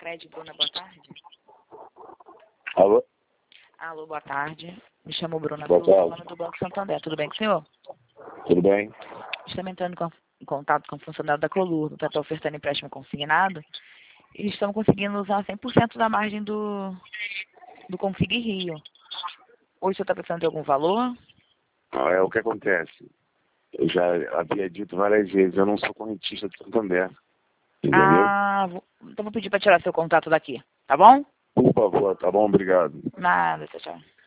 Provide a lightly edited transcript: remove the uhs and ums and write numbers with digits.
Sicredi, Bruna, boa tarde. Alô? Alô, boa tarde. Me chamo Bruna Boa Silva, tarde. falando do Banco Santander. Tudo bem com o senhor? Tudo bem? Estamos entrando em contato com o funcionário da Colur, que está ofertando empréstimo consignado. E estamos conseguindo usar 100% da margem do Config Rio. Hoje o senhor está precisando de algum valor? Não, é o que acontece. Eu já havia dito várias vezes, eu não sou correntista de Santander. Entendeu? Então vou pedir para tirar seu contato daqui, tá bom? Por favor, tá bom? Obrigado. Nada, tchau, tchau.